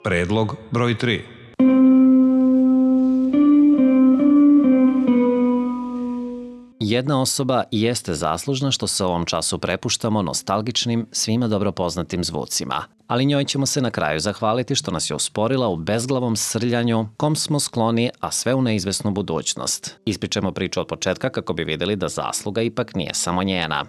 Predlog broj 3. Jedna osoba jeste zaslužna što se u ovom času prepuštamo nostalgičnim, svima dobro poznatim zvucima, ali njoj ćemo se na kraju zahvaliti što nas je usporila u bezglavom srljanju kom smo skloni, a sve u neizvesnu budućnost. Ispričajmo priču od početka kako bi vidjeli da zasluga ipak nije samo njena.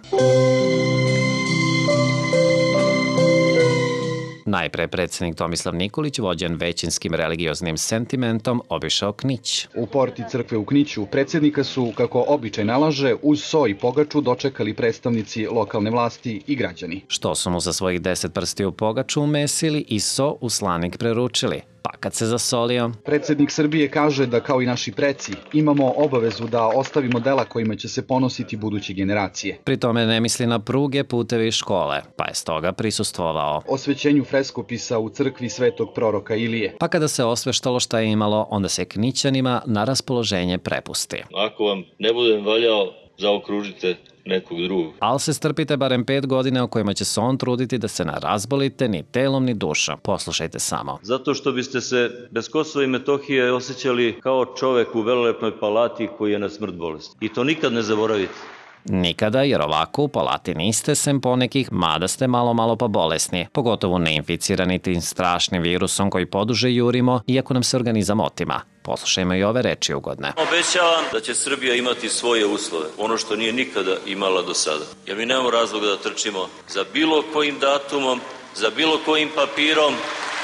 Najpre predsjednik Tomislav Nikolić, vođen većinskim religioznim sentimentom, obišao Knić. U porti crkve u Kniću predsjednika su, kako običaj nalaže, uz so i pogaču dočekali predstavnici lokalne vlasti i građani. Što su mu za svojih 10 prsti u pogaču umesili i so u slanik preručili. Pa kad se zasolio... Predsjednik Srbije kaže da, kao i naši preci, imamo obavezu da ostavimo dela kojima će se ponositi buduće generacije. Pri tome ne misli na pruge, puteve i škole, pa je stoga prisustvovao osvećenju freskopisa u crkvi svetog proroka Ilije. Pa kada se osveštalo šta je imalo, onda se Knićanima na raspoloženje prepusti. Ako vam ne budem valjao, zaokružite nekog drugog. Ali se strpite barem 5 godina u kojima će se on truditi da se ne razbolite ni telom ni dušom. Poslušajte samo. Zato što biste se bez Kosova i Metohije osjećali kao čovek u velelepnoj palati koji je na smrt bolesti. I to nikad ne zaboravite. Nikada, jer ovako u palati niste, sem ponekih, mada ste malo pa bolesni, pogotovo neinficirani tim strašnim virusom koji poduže jurimo, iako nam se organizam otima. Poslušajmo i ove reči ugodne. Obećavam da će Srbija imati svoje uslove, ono što nije nikada imala do sada. Jer mi nemamo razloga da trčimo za bilo kojim datumom, za bilo kojim papirom.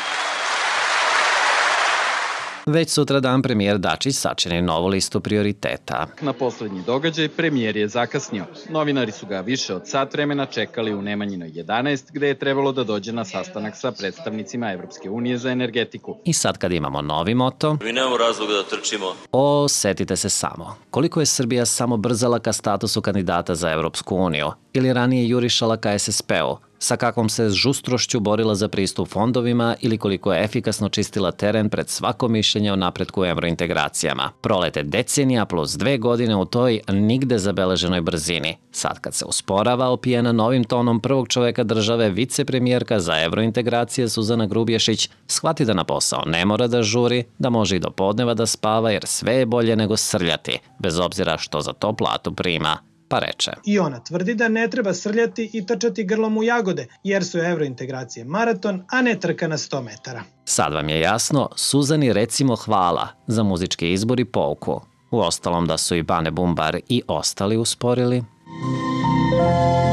Već sutradan premijer Dačić sačini novu listu prioriteta. Na poslednji događaj premijer je zakasnio. Novinari su ga više od sat vremena čekali u Nemanjinoj 11, gde je trebalo da dođe na sastanak sa predstavnicima Evropske unije za energetiku. I sad kad imamo novi moto... Mi nemamo razloga da trčimo. Setite se samo. Koliko je Srbija samo brzala ka statusu kandidata za Evropsku uniju ili ranije jurišala ka SSP-u, sa kakvom se žustrošću borila za pristup fondovima ili koliko je efikasno čistila teren pred svako mišljenje o napretku evrointegracijama. Prolete decenija plus 2 godine u toj nigde zabeleženoj brzini. Sad kad se usporava, opijena novim tonom prvog čoveka države, vicepremijerka za evrointegracije Suzana Grubješić shvati da na posao ne mora da žuri, da može i do podneva da spava jer sve je bolje nego srljati, bez obzira što za to platu prima. Pa reče. I ona tvrdi da ne treba srljati i trčati grlom u jagode, jer su evrointegracije maraton, a ne trka na 100 metara. Sad vam je jasno, Suzani recimo hvala za muzički izbor i pouku. Uostalom da su i Bane Bumbar i ostali usporili.